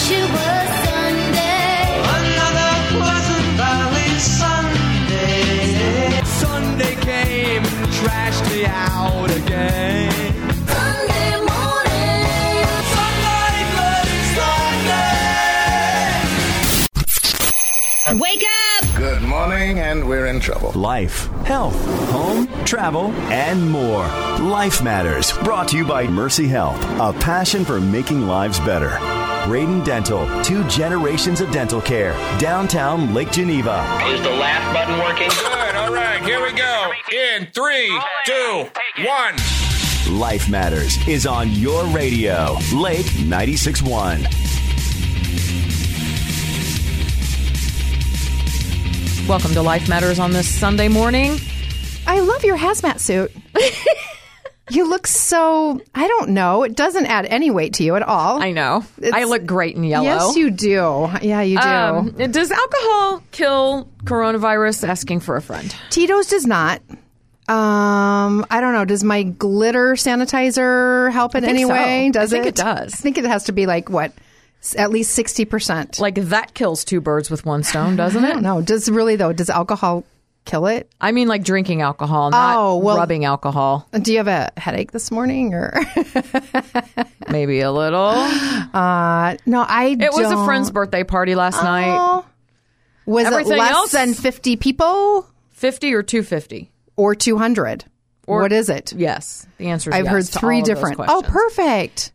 wish it was Sunday. Another Pleasant Valley Sunday. Sunday came and trashed me out again. Sunday morning. Sunday, bloody Sunday. Wake up! Good morning, and we're in trouble. Life, health, home, travel, and more. Life Matters, brought to you by Mercy Health, a passion for making lives better. Braden Dental, 2 generations of dental care. Downtown Lake Geneva. Is the laugh button working? Good. All right, here we go. In 3, 2, 1. Life Matters is on your radio. Lake 96.1. Welcome to Life Matters on this Sunday morning. I love your hazmat suit. You look so, I don't know. It doesn't add any weight to you at all. I know. I look great in yellow. Yes, you do. Yeah, you do. Does alcohol kill coronavirus? Asking for a friend. Tito's does not. I don't know. Does my glitter sanitizer help in any way? So. Does I think it does. I think it has to be like, what, at least 60%. Like that kills 2 birds with 1 stone, doesn't it? No, does alcohol kill it? I mean like drinking alcohol, not rubbing alcohol. Do you have a headache this morning or? Maybe a little. No, I don't. It was a friend's birthday party last night. Was Everything it less else? than 50 people? 50 or 250? Or 200? Or, what is it? Yes. The answer is I've yes heard to 3 all of those different. questions. Oh, perfect.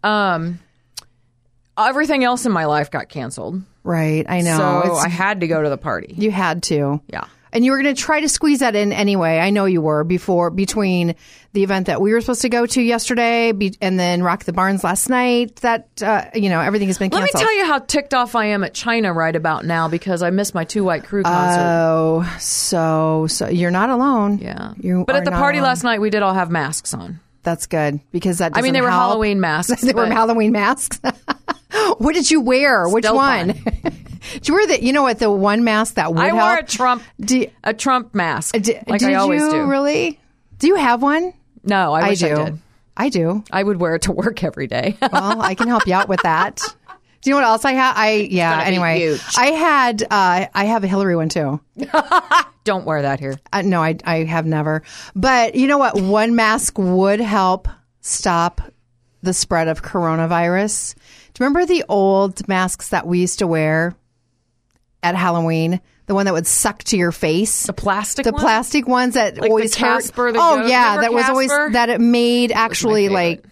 Everything else in my life got canceled. Right, I know. So I had to go to the party. You had to. Yeah. And you were going to try to squeeze that in anyway. I know you were between the event that we were supposed to go to yesterday and then Rock the Barns last night. That, everything has been canceled. Let me tell you how ticked off I am at China right about now because I missed my 2 White Crew concert. Oh, so you're not alone. Yeah. But at the party last night, we did all have masks on. That's good because that doesn't they were help. Halloween masks. They were Halloween masks. What did you wear? Which one? Did you wear the one mask that would help? I wore a Trump mask, like I always do. Did you really? Do you have one? No, I wish I did. I do. I would wear it to work every day. Well, I can help you out with that. Do you know what else I have? Anyway, I have a Hillary one too. Don't wear that here. No, I have never. But you know what? One mask would help stop the spread of coronavirus. Do you remember the old masks that we used to wear at Halloween? The one that would suck to your face. The plastic ones that like always the Casper, hurt. Oh, yeah. Remember that was Casper? always, that it made actually like,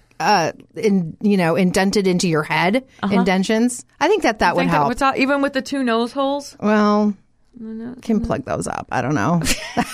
indented into your head. Indentions. I think that would help. Even with the 2 nose holes? Well, can plug those up. I don't know.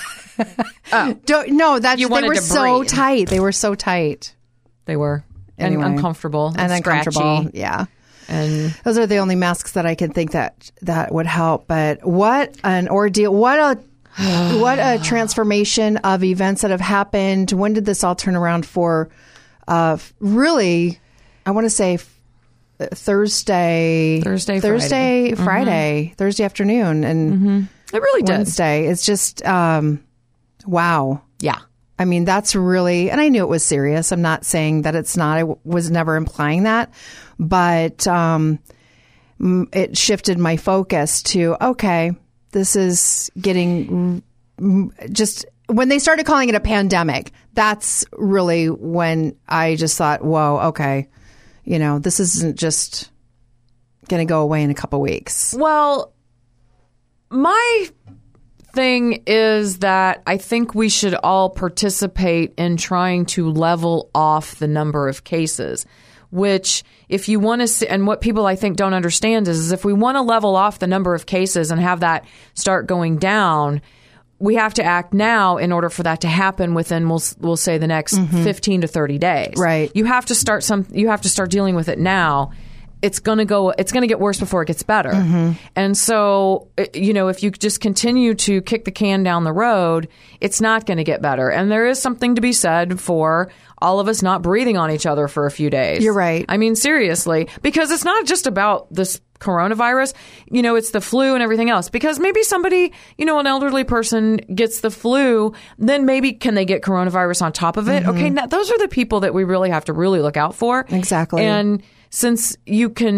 They were so tight. They were so tight. They were. Anyway. And uncomfortable. And uncomfortable. Yeah. And those are the only masks that I can think that would help. But what an ordeal. What a transformation of events that have happened. When did this all turn around for? Really, I want to say Thursday, Friday, Mm-hmm. Thursday afternoon. And it really did. Wednesday. It's just, wow. Yeah. I mean, that's really, and I knew it was serious. I'm not saying that it's not. I was never implying that. But it shifted my focus to, okay, this is getting just, when they started calling it a pandemic, that's really when I just thought, whoa, okay, this isn't just going to go away in a couple weeks. Well, my thing is that I think we should all participate in trying to level off the number of cases, which if you want to see, and what people I think don't understand is if we want to level off the number of cases and have that start going down, we have to act now in order for that to happen within, we'll say, the next 15 to 30 days. Right. You have to start dealing with it now. It's going to get worse before it gets better. And so, if you just continue to kick the can down the road, it's not going to get better. And there is something to be said for all of us not breathing on each other for a few days. You're right. I mean, seriously, because it's not just about this coronavirus, it's the flu and everything else. Because maybe somebody, an elderly person gets the flu, then maybe can they get coronavirus on top of it? Okay, now those are the people that we really have to really look out for. Exactly. And since you can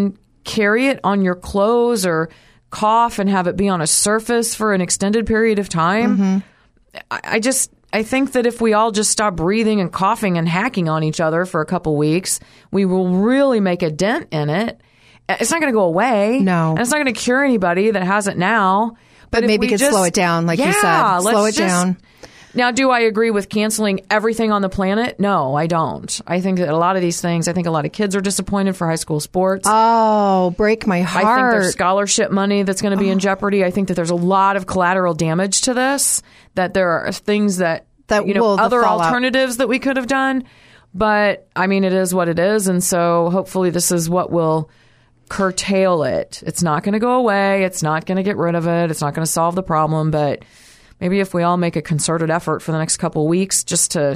carry it on your clothes or cough and have it be on a surface for an extended period of time. I think that if we all just stop breathing and coughing and hacking on each other for a couple weeks, we will really make a dent in it. It's not going to go away. No. And it's not going to cure anybody that has it now. But if maybe we could slow it down, like you said. Slow it down. Now, do I agree with canceling everything on the planet? No, I don't. I think that a lot of these things, I think a lot of kids are disappointed for high school sports. Oh, break my heart. I think there's scholarship money that's going to be in jeopardy. I think that there's a lot of collateral damage to this, that there are things that other alternatives that we could have done. But, I mean, it is what it is. And so hopefully this is what will curtail it. It's not going to go away. It's not going to get rid of it. It's not going to solve the problem. But maybe if we all make a concerted effort for the next couple of weeks just to,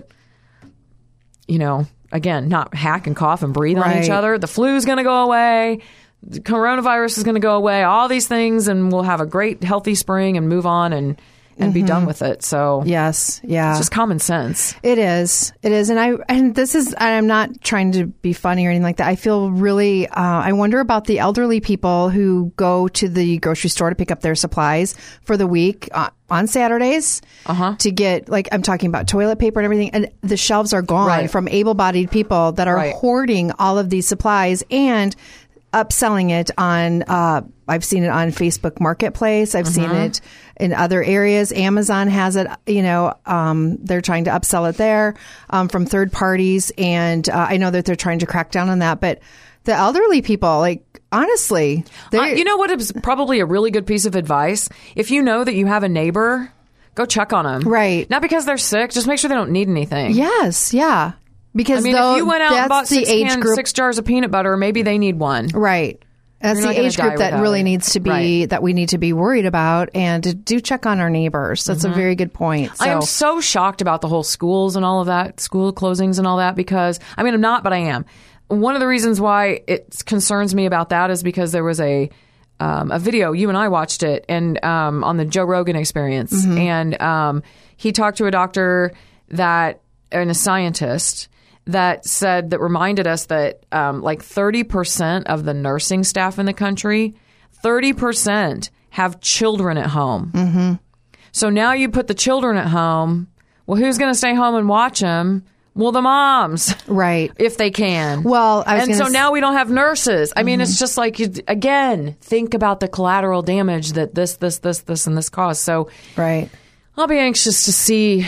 again, not hack and cough and breathe on each other. The flu's going to go away. The coronavirus is going to go away. All these things, and we'll have a great, healthy spring and move on and be done with it. So yes, yeah, it's just common sense. It is. And I'm not trying to be funny or anything like that. I feel really, I wonder about the elderly people who go to the grocery store to pick up their supplies for the week on Saturdays to get, like, I'm talking about toilet paper and everything, and the shelves are gone from able-bodied people that are hoarding all of these supplies and upselling it on, I've seen it on Facebook Marketplace. I've seen it in other areas. Amazon has it, they're trying to upsell it there from third parties. And I know that they're trying to crack down on that. But the elderly people, like, honestly, you know what is probably a really good piece of advice? If you know that you have a neighbor, go check on them. Right. Not because they're sick, just make sure they don't need anything. Yes, yeah. Because if you went out and bought 6 jars of peanut butter, maybe they need one. Right. That's the age group that really needs to be, that we need to be worried about, and do check on our neighbors. That's a very good point. So. I am so shocked about the whole schools and all of that, school closings and all that, because, I'm not, but I am. One of the reasons why it concerns me about that is because there was a video, you and I watched it, and on the Joe Rogan Experience, and he talked to a doctor and a scientist that reminded us that like 30% of the nursing staff in the country, 30% have children at home. So now you put the children at home. Well, who's going to stay home and watch them? Well, the moms. Right. If they can. Well, now we don't have nurses. I mean, it's just like, again, think about the collateral damage that this, and this caused. So right. I'll be anxious to see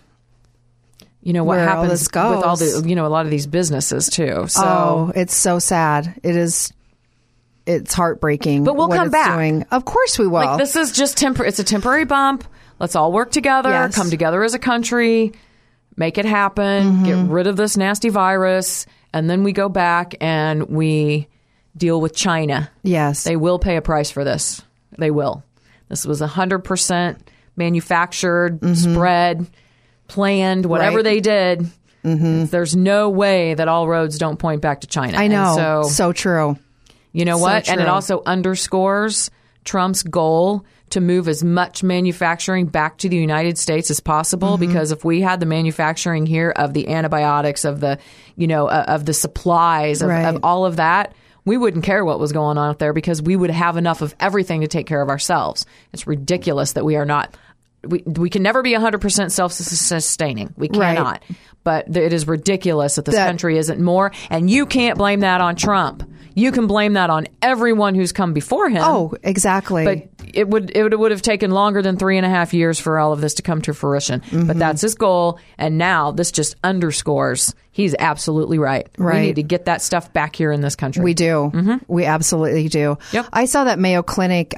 what where happens with all goes. the, a lot of these businesses too. So, oh, it's so sad. It is. It's heartbreaking. But we'll come back. Doing. Of course we will. Like, this is just temporary. It's a temporary bump. Let's all work together, come together as a country, make it happen, get rid of this nasty virus, and then we go back and we deal with China. Yes. They will pay a price for this. They will. This was 100% manufactured, spread, planned, whatever they did. There's no way that all roads don't point back to China. I know. And so true. You know what? So and it true. also underscores Trump's goal to move as much manufacturing back to the United States as possible. Because if we had the manufacturing here of the antibiotics, of the, of the supplies, of all of that, we wouldn't care what was going on out there, because we would have enough of everything to take care of ourselves. It's ridiculous that we are not. We can never be 100% self-sustaining. We cannot. Right. But it is ridiculous that this country isn't more. And you can't blame that on Trump. You can blame that on everyone who's come before him. Oh, exactly. But it would have taken longer than 3.5 years for all of this to come to fruition. But that's his goal. And now this just underscores he's absolutely right. We need to get that stuff back here in this country. We do. We absolutely do. Yep. I saw that Mayo Clinic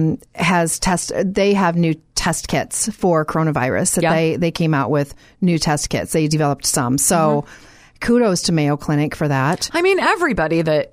they have new test kits for coronavirus. That they came out with new test kits. They developed some. So kudos to Mayo Clinic for that. I mean, everybody that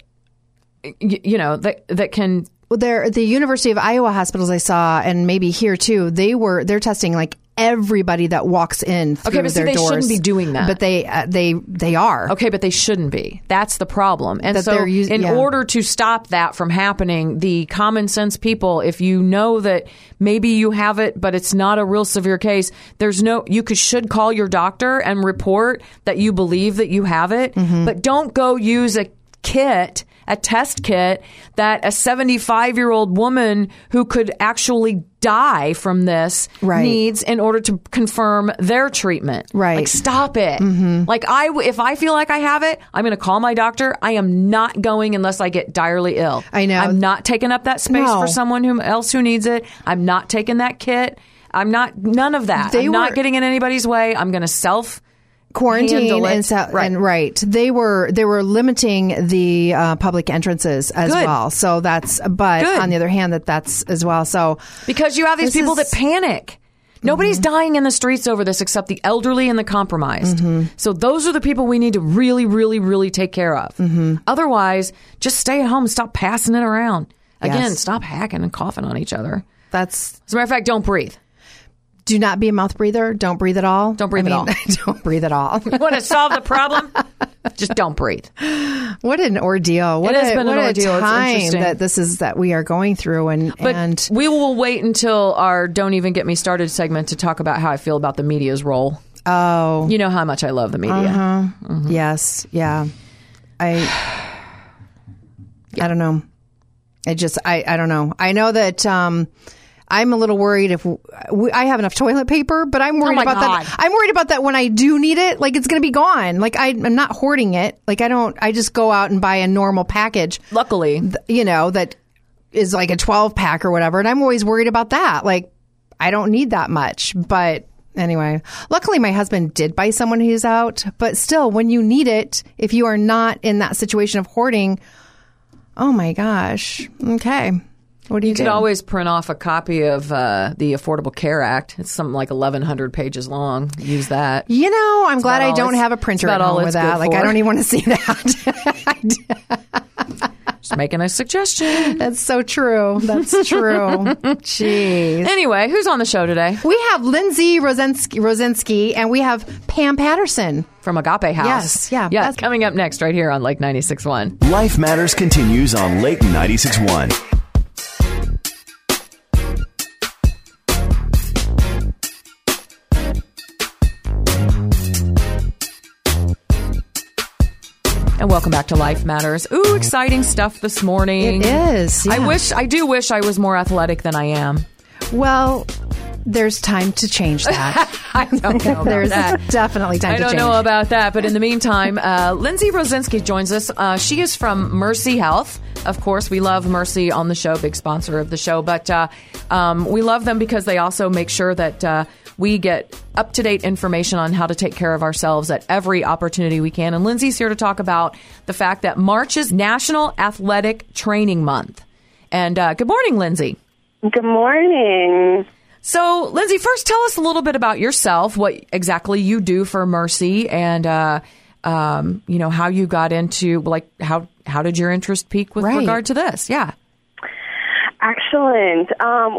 that can. Well, the University of Iowa hospitals I saw, and maybe here too, they're testing like everybody that walks in through but their they doors. Shouldn't be doing that. But they are. Okay, but they shouldn't be. That's the problem. And so in order to stop that from happening, the common sense people, if you know that maybe you have it, but it's not a real severe case, you should call your doctor and report that you believe that you have it, but don't go use a kit a test kit that a 75-year-old woman who could actually die from this Right. needs in order to confirm their treatment. Right. Like, stop it. Like, if I feel like I have it, I'm going to call my doctor. I am not going unless I get direly ill. I know. I'm not taking up that space No. for someone else who needs it. I'm not taking that kit. I'm not, none of that. I'm not getting in anybody's way. I'm going to quarantine handle it. right. They were limiting the public entrances as Good. well. So but Good. on the other hand, that's as well. So because you have these This people is- that panic. Nobody's dying in the streets over this except the elderly and the compromised. So those are the people we need to really, really, really take care of. Otherwise, just stay at home and stop passing it around. Again, Yes. stop hacking and coughing on each other. that's As a matter of fact, don't breathe. do not be a mouth breather. Don't breathe at all. Don't breathe at all. Don't breathe at all. You want to solve the problem? Just don't breathe. What an ordeal! What It has a, been what an a ordeal. It's time interesting. that we are going through, But and we will wait until our "Don't Even Get Me Started" segment to talk about how I feel about the media's role. oh You know how much I love the media. yes, yeah. I don't know. I don't know. I know that I'm a little worried if I have enough toilet paper, but I'm worried my about God. that. I'm worried about that when I do need it. Like, it's going to be gone. Like, I'm not hoarding it. Like, I just go out and buy a normal package, Luckily, that is like a 12 pack or whatever. And I'm always worried about that. Like, I don't need that much. But anyway, luckily my husband did buy someone who's out. But still, when you need it, if you are not in that situation of hoarding, oh my gosh. Okay. What do you you do? could always print off a copy of the Affordable Care Act. It's something like 1,100 pages long. Use that. I'm glad about I all don't it's- have a printer it's at about all home with it's that. good Like, for. I don't even want to see that. Just making a suggestion. That's so true. That's true. Jeez. Anyway, who's on the show today? We have Lindsay Rosinski, and we have Pam Patterson. From Agape House. Yes, yeah. Yeah, That's- coming up next right here on Lake 96.1. Life Matters continues on Lake 96.1. And welcome back to Life Matters. Ooh, exciting stuff this morning. It is. Yeah. I do wish I was more athletic than I am. Well, there's time to change that. I don't know about There's that. definitely time I to don't change. know about that, but in the meantime, Lindsay Rosinski joins us. She is from Mercy Health. Of course, we love Mercy on the show, big sponsor of the show, but we love them because they also make sure that we get up-to-date information on how to take care of ourselves at every opportunity we can. And Lindsay's here to talk about the fact that March is National Athletic Training Month. And good morning, Lindsay. Good morning. So, Lindsay, first tell us a little bit about yourself, what exactly you do for Mercy, and how you got into, like, how did your interest peak with Right. regard to this? Yeah. Excellent.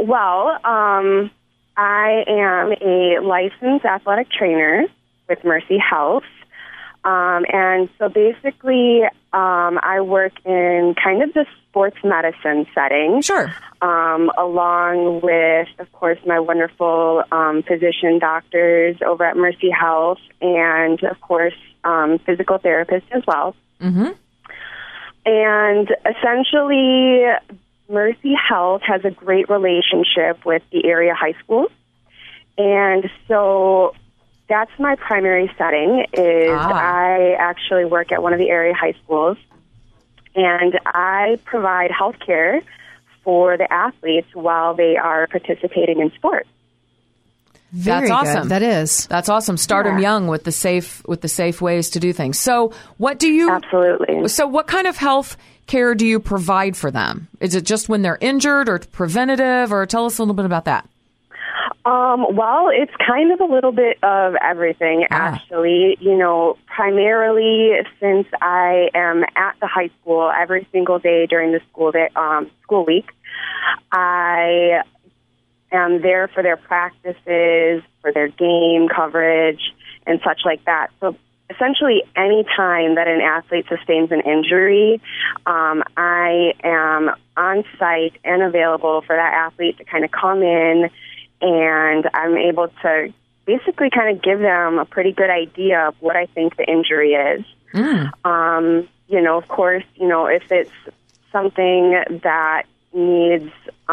I am a licensed athletic trainer with Mercy Health. And so basically, I work in kind of the sports medicine setting. Sure. Along with, of course, my wonderful physician doctors over at Mercy Health and, of course, physical therapists as well. Mm-hmm. And essentially, Mercy Health has a great relationship with the area high schools. And so that's my primary setting is I actually work at one of the area high schools. And I provide health care for the athletes while they are participating in sports. Very That's good. awesome. That is. That's awesome. Start them young with the safe ways to do things. So, what do you Absolutely. So, what kind of health care do you provide for them? Is it just when they're injured, or preventative, or tell us a little bit about that? Well, it's kind of a little bit of everything, actually. Primarily since I am at the high school every single day during the school week, I am there for their practices, for their game coverage, and such like that. So essentially, any time that an athlete sustains an injury, I am on site and available for that athlete to kind of come in, and I'm able to basically kind of give them a pretty good idea of what I think the injury is. of course, if it's something that needs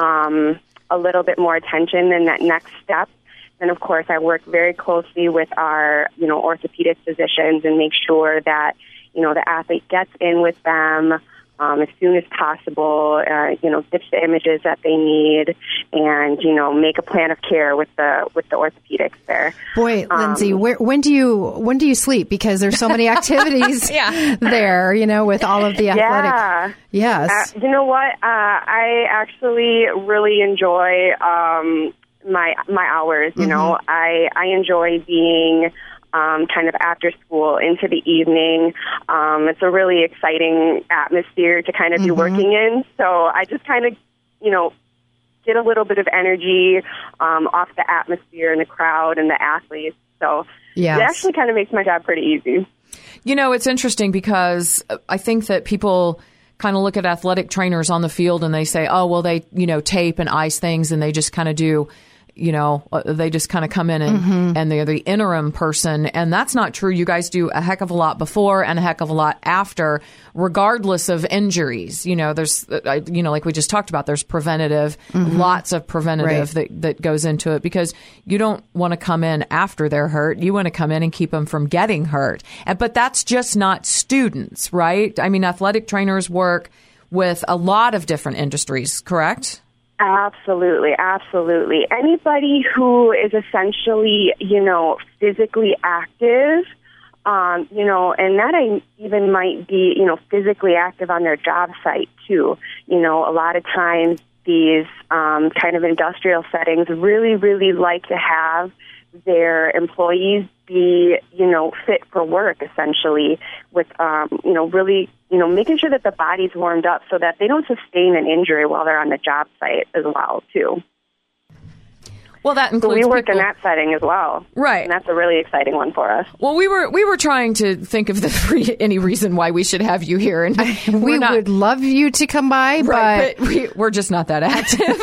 a little bit more attention than that next step, then of course I work very closely with our, orthopedic physicians and make sure that, the athlete gets in with them as soon as possible, gets the images that they need, and make a plan of care with the orthopedics there. Boy, Lindsay, when do you sleep? Because there's so many activities there, with all of the athletic. Yeah. Yes. You know what? I actually really enjoy my hours. I enjoy being kind of after school into the evening. It's a really exciting atmosphere to kind of be working in. So I just kind of, get a little bit of energy off the atmosphere and the crowd and the athletes. So it actually kind of makes my job pretty easy. It's interesting because I think that people kind of look at athletic trainers on the field and they say, oh, well, they, tape and ice things and they just kind of do, they just kind of come in and they're the interim person. And that's not true. You guys do a heck of a lot before and a heck of a lot after, regardless of injuries. There's, like we just talked about, there's preventative, lots of preventative that goes into it, because you don't want to come in after they're hurt. You want to come in and keep them from getting hurt. But that's just not students, right? I mean, athletic trainers work with a lot of different industries, correct? Absolutely, absolutely. Anybody who is essentially, physically active, and that even might be, physically active on their job site too. A lot of times these kind of industrial settings really, really like to have their employees be, fit for work, essentially, with, really, making sure that the body's warmed up so that they don't sustain an injury while they're on the job site as well, too. Well, that includes so we work people in that setting as well, right? And that's a really exciting one for us. Well, we were trying to think of any reason why we should have you here, and we would love you to come by, right, but we're just not that active.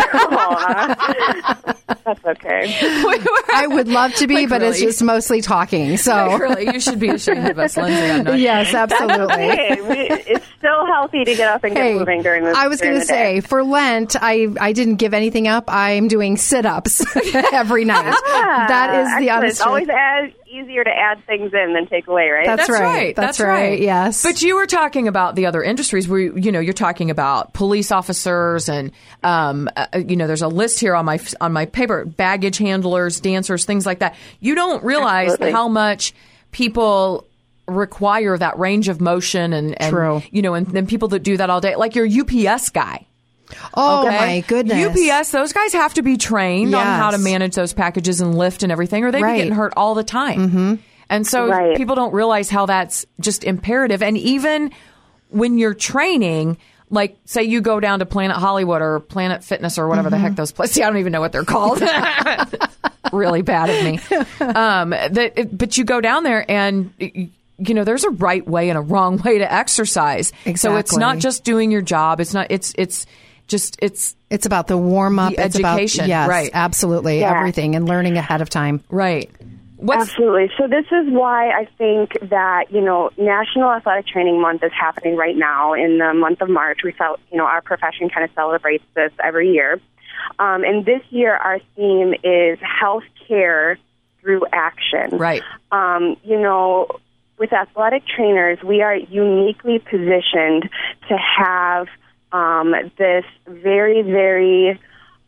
That's okay. I would love to be, but really, it's just mostly talking. So really, you should be ashamed of us, Lindsay. I'm not. Yes, absolutely. That's okay. It's still healthy to get up and get moving during this. I was going to say, for Lent, I didn't give anything up. I'm doing sit-ups every night. That is the honest truth. It's always easier to add things in than take away, right? That's right. That's right. Yes. But you were talking about the other industries where, you're talking about police officers and, there's a list here on my paper, baggage handlers, dancers, things like that. You don't realize how much people require that range of motion and True. And then people that do that all day, like your UPS guy. Oh, my goodness. UPS, those guys have to be trained on how to manage those packages and lift and everything, or they'd be getting hurt all the time. And so people don't realize how that's just imperative. And even when you're training, like, say you go down to Planet Hollywood or Planet Fitness or whatever the heck those places, I don't even know what they're called. Really bad of me. But you go down there and there's a right way and a wrong way to exercise. Exactly. So it's not just doing your job. It's not, it's about the warm up, the education. Yes, right. Absolutely. Yeah. Everything and learning ahead of time. Right. Absolutely. So this is why I think that, National Athletic Training Month is happening right now in the month of March. Our profession kind of celebrates this every year. And this year our theme is health care through action. Right. With athletic trainers, we are uniquely positioned to have this very, very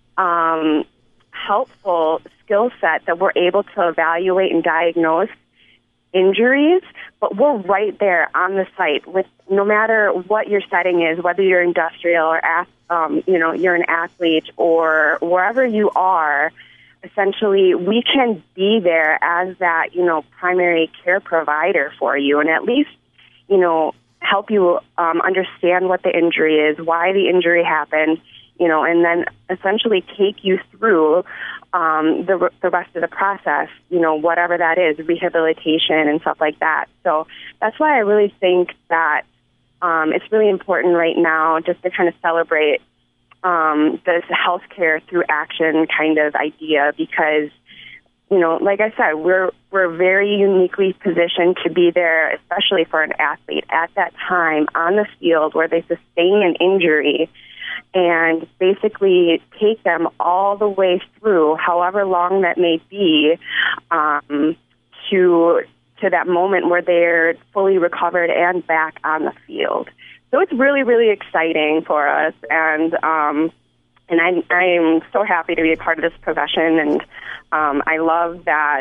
helpful skill set that we're able to evaluate and diagnose injuries, but we're right there on the site with no matter what your setting is, whether you're industrial or you're an athlete or wherever you are. Essentially, we can be there as that, primary care provider for you and at least, help you understand what the injury is, why the injury happened, and then essentially take you through the rest of the process, whatever that is, rehabilitation and stuff like that. So that's why I really think that it's really important right now just to kind of celebrate this healthcare through action kind of idea, because like I said, we're very uniquely positioned to be there, especially for an athlete at that time on the field where they sustain an injury, and basically take them all the way through, however long that may be, to that moment where they're fully recovered and back on the field. So it's really, really exciting for us, and I'm so happy to be a part of this profession, and I love that,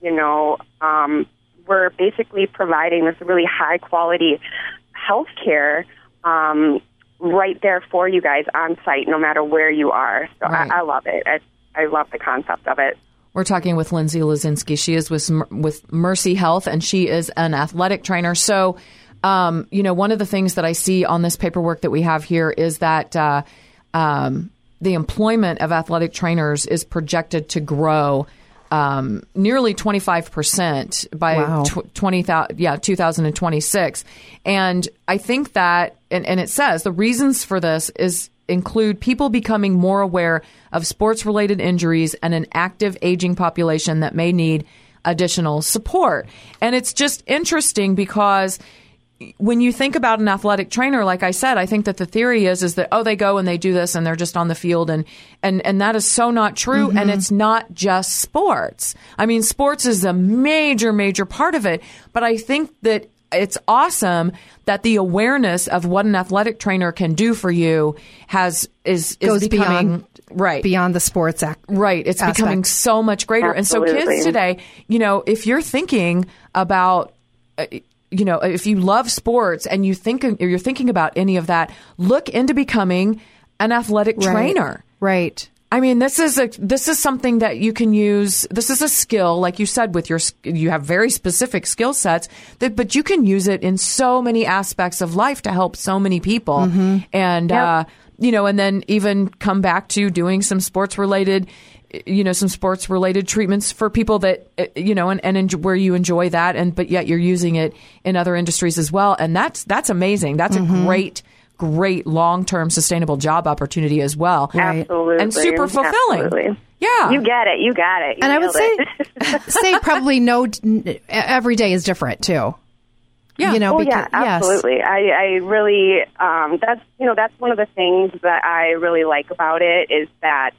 we're basically providing this really high-quality health care right there for you guys on site, no matter where you are. So Right. I love it. I love the concept of it. We're talking with Lindsay Lazinski. She is with Mercy Health, and she is an athletic trainer. So, one of the things that I see on this paperwork that we have here is that the employment of athletic trainers is projected to grow nearly 25% by 2026. And I think that, and it says the reasons for this include people becoming more aware of sports-related injuries and an active aging population that may need additional support. And it's just interesting because when you think about an athletic trainer, like I said, I think that the theory is that, they go and they do this and they're just on the field. And that is so not true. Mm-hmm. And it's not just sports. I mean, sports is a major, major part of it. But I think that it's awesome that the awareness of what an athletic trainer can do for you is Goes becoming beyond the sports Right. It's aspect. becoming so much greater. Absolutely. And so kids today, if you're thinking about, if you love sports and you're thinking about any of that, look into becoming an athletic trainer. Right. I mean, this is something that you can use. This is a skill, like you said, you have very specific skill sets, but you can use it in so many aspects of life to help so many people. Mm-hmm. And, and then even come back to doing some sports related treatments for people that, and where you enjoy that. But yet you're using it in other industries as well. And that's amazing. That's Mm-hmm. a great long-term sustainable job opportunity as well. Right. Absolutely. And super fulfilling. Absolutely. Yeah. You get it. You And I would nailed say probably every day is different too. Yeah. Yeah, absolutely. I really, that's one of the things that I really like about it is that,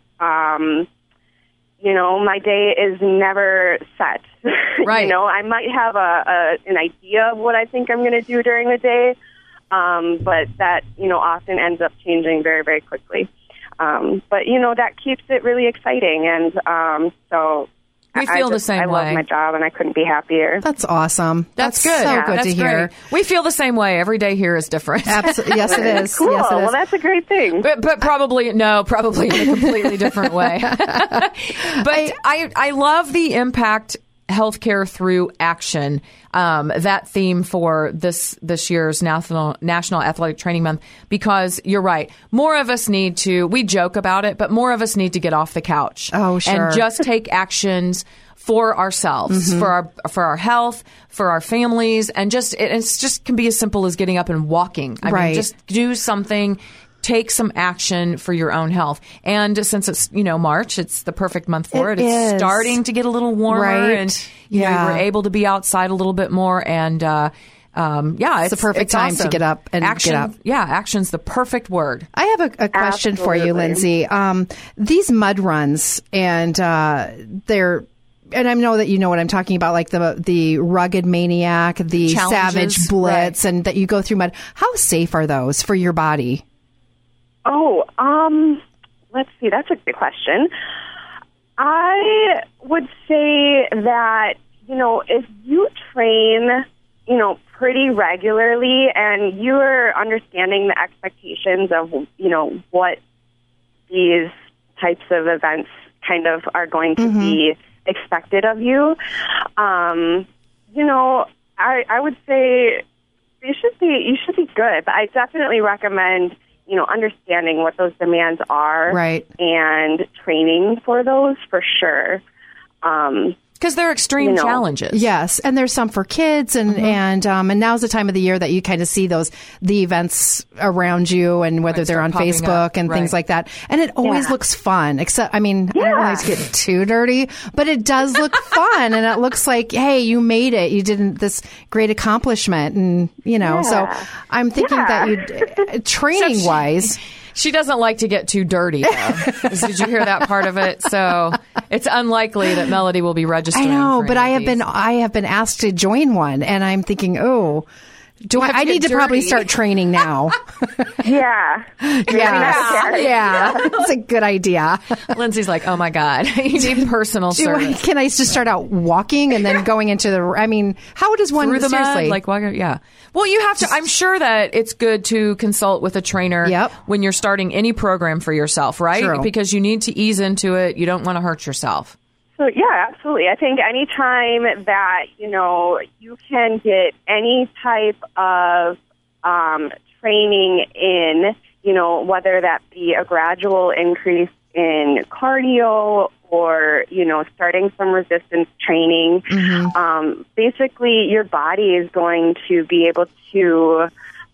my day is never set. Right. I might have an idea of what I think I'm going to do during the day, but that, often ends up changing very, very quickly. But, that keeps it really exciting. And so we feel the same I way. love my job, and I couldn't be happier. That's awesome. That's good. So Yeah, good that's to hear. great. We feel the same way. Every day here is different. Absolutely. Yes, it is. Cool. Yes, it is. Well, that's a great thing. But probably in a completely different way. But I love the impact healthcare through action. That theme for this year's National Athletic Training Month, because you're right. More of us we joke about it, but more of us need to get off the couch. Oh, sure. And just take actions for ourselves, for our health, for our families, and it's just can be as simple as getting up and walking. I mean, just do something. Take some action for your own health. And since it's, March, it's the perfect month for it. It's starting to get a little warmer, and we're able to be outside a little bit more. And it's the perfect time to get up and action, get up. Yeah, action's the perfect word. I have a question for you, Lindsay. These mud runs, and they're. And I know that you know what I'm talking about, like the Rugged Maniac, the Challenges, Savage Blitz, right. and that you go through mud. How safe are those for your body? Oh, let's see. That's a good question. I would say that, if you train, pretty regularly and you're understanding the expectations of, what these types of events kind of are going to be expected of you, I would say you should be good. But I definitely recommend understanding what those demands are, right, and training for those for sure. Because they're extreme challenges. Yes, and there's some for kids, and and now's the time of the year that you kind of see the events around you, and whether they're on Facebook and things like that. And it always looks fun. Except, I mean, I don't like to get too dirty, but it does look fun, and it looks like, hey, you made it. You did this great accomplishment, and So I'm thinking that you, training wise. She doesn't like to get too dirty, though. Did you hear that part of it? So it's unlikely that Melody will be registering. I know, for but any of these. I have been asked to join one, and I'm thinking, I need to probably start training now. Yeah. Yeah. That's a good idea. Lindsay's like, oh my God, you need personal service. Can I just start out walking and then going into how does one through the seriously? mud? Yeah. Well, you have to. I'm sure that it's good to consult with a trainer when you're starting any program for yourself, right? True. Because you need to ease into it. You don't want to hurt yourself. So, yeah, absolutely. I think any time that, you can get any type of training in, whether that be a gradual increase in cardio or, starting some resistance training, basically your body is going to be able to,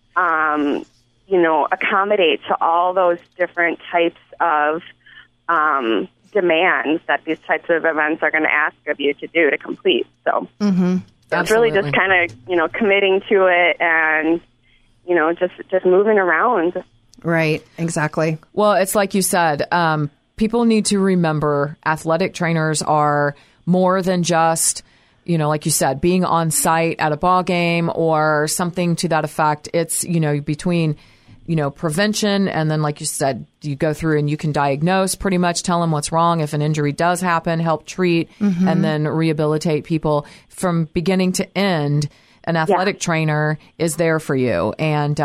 accommodate to all those different types of demands that these types of events are going to ask of you to do to complete. So it's really just kind of, committing to it and, just moving around. Right. Exactly. Well, it's like you said, people need to remember athletic trainers are more than just, like you said, being on site at a ball game or something to that effect. It's, between prevention, and then, like you said, you go through and you can diagnose, pretty much tell them what's wrong. If an injury does happen, help treat, and then rehabilitate people from beginning to end. An athletic trainer is there for you. And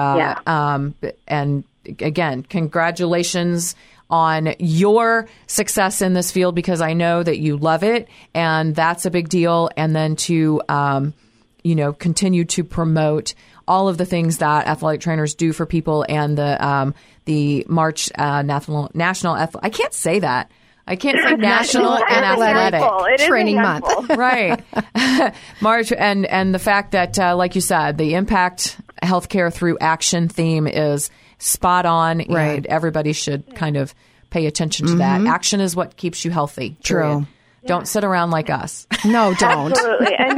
again, congratulations on your success in this field, because I know that you love it, and that's a big deal. And then to, continue to promote all of the things that athletic trainers do for people, and the March National I can't say that. I can't say National and Athletic Training Month. Right. March, and the fact that, like you said, the Impact Healthcare Through Action theme is spot on, and everybody should kind of pay attention to that. Action is what keeps you healthy. True. Period. Don't sit around like us. No, don't. Absolutely. And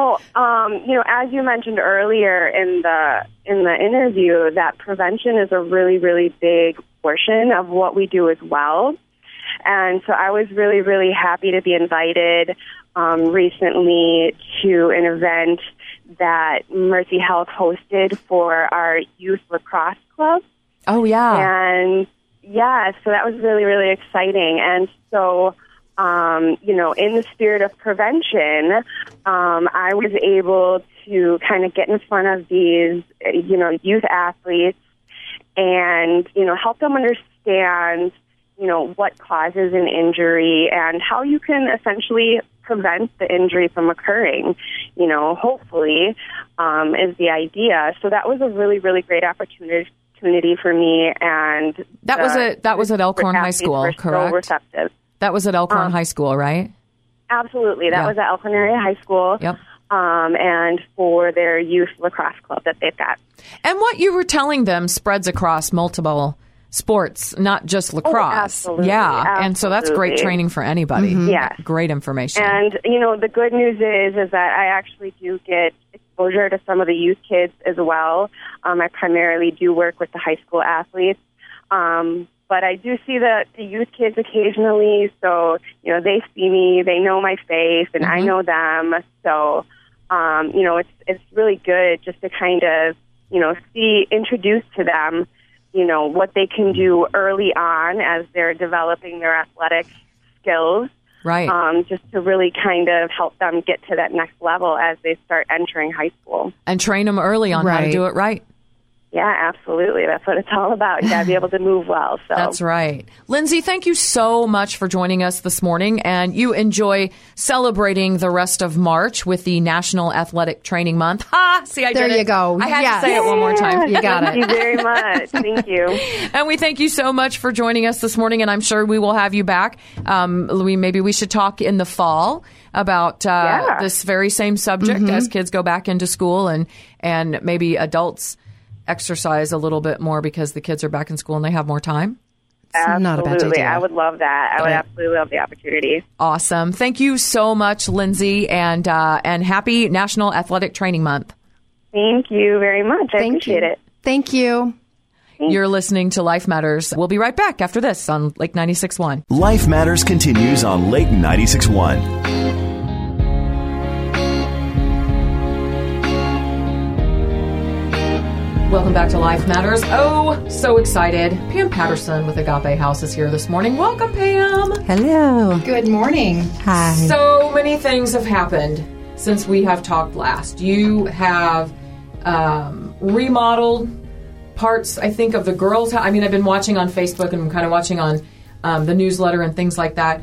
as you mentioned earlier in the interview, that prevention is a really, really big portion of what we do as well. And so I was really, really happy to be invited recently to an event that Mercy Health hosted for our youth lacrosse club. Oh, yeah. And so that was really, really exciting. And so, in the spirit of prevention, I was able to kind of get in front of these, youth athletes and, help them understand, what causes an injury and how you can essentially prevent the injury from occurring, hopefully, is the idea. So that was a really, really great opportunity for me. And that was at Elkhorn High School, correct? So receptive. That was at Elkhorn High School, right? Absolutely. That was at Elkhorn Area High School. Yep. And for their youth lacrosse club that they've got. And what you were telling them spreads across multiple sports, not just lacrosse. Oh, absolutely. Yeah. Absolutely. And so that's great training for anybody. Yes. Great information. And, the good news is that I actually do get exposure to some of the youth kids as well. I primarily do work with the high school athletes. But I do see the youth kids occasionally, so, they see me, they know my face, and I know them. So, it's really good just to kind of, introduce to them, what they can do early on as they're developing their athletic skills. Right. Just to really kind of help them get to that next level as they start entering high school. And train them early on how to do it right. Yeah, absolutely. That's what it's all about. You got to be able to move well. So That's right. Lindsay, thank you so much for joining us this morning, and you enjoy celebrating the rest of March with the National Athletic Training Month. Ha! See, I There did it. you go. I had Yes. to say it one more time. You got Thank you it. very much. Thank you. And we thank you so much for joining us this morning, and I'm sure we will have you back. Maybe we should talk in the fall about this very same subject as kids go back into school and maybe adults exercise a little bit more because the kids are back in school and they have more time. Absolutely. not a bad idea. I would love that. I would absolutely love the opportunity. Awesome. Thank you so much, Lindsay, and happy National Athletic Training Month. Thank you very much. I appreciate it. Thank you. You're listening to Life Matters. We'll be right back after this on Lake 96.1. Life Matters continues on Lake 96.1. Welcome back to Life Matters. Oh, so excited. Pam Patterson with Agape House is here this morning. Welcome, Pam. Hello. Good morning. Hi. So many things have happened since we have talked last. You have remodeled parts, I think, of the girls' house. I mean, I've been watching on Facebook and I'm kind of watching on the newsletter and things like that.